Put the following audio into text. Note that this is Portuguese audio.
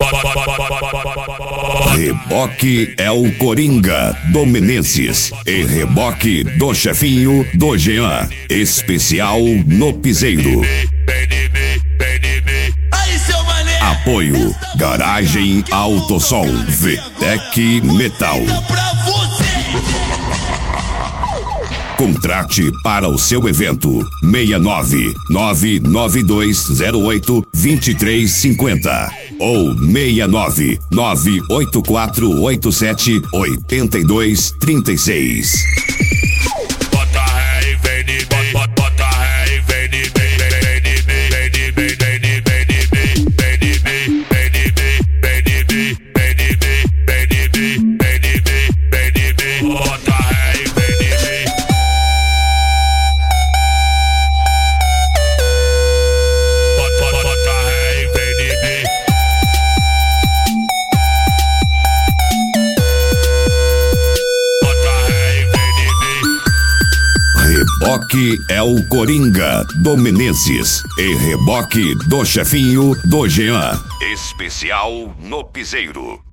Reboque é o Coringa do Menezes e reboque do chefinho do Jean. Especial no Piseiro. Apoio Garagem Autosol VTEC Metal. Contrate para o seu evento 69992082350 ou 69984878236. Bota ré e vem de mim, bota ré e vem de mim, vem de mim, vem de mim, vem de mim, vem de mim, vem de mim, vem de mim, vem de mim, vem de mim, vem de mim, vem de mim, bota ré e vem de mim. Bota ré e vem de mim. Bota ré e vem de mim. Reboque é o Coringa do Menezes e reboque do chefinho do Jean. Especial no Piseiro.